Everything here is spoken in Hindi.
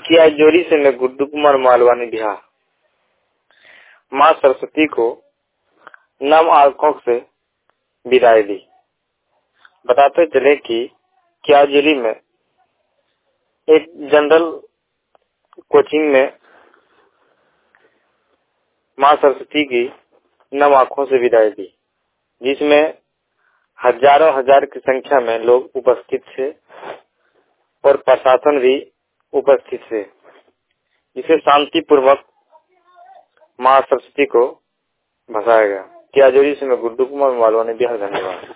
किया जोरी से मैं गुड्डू कुमार मालवा ने बिहार। माँ सरस्वती को नम आंखों से विदाई दी। बताते चले कि किया जोरी में एक जनरल कोचिंग में माँ सरस्वती की नम आंखों से विदाई दी, जिसमें हजारों हजार की संख्या में लोग उपस्थित थे और प्रशासन भी उपस्थित थे, जिसे शांतिपूर्वक माँ सरस्वती को भसाया गया। किया जोरी से मैं गुड्डू कुमार मालवा ने बिहार। धन्यवाद।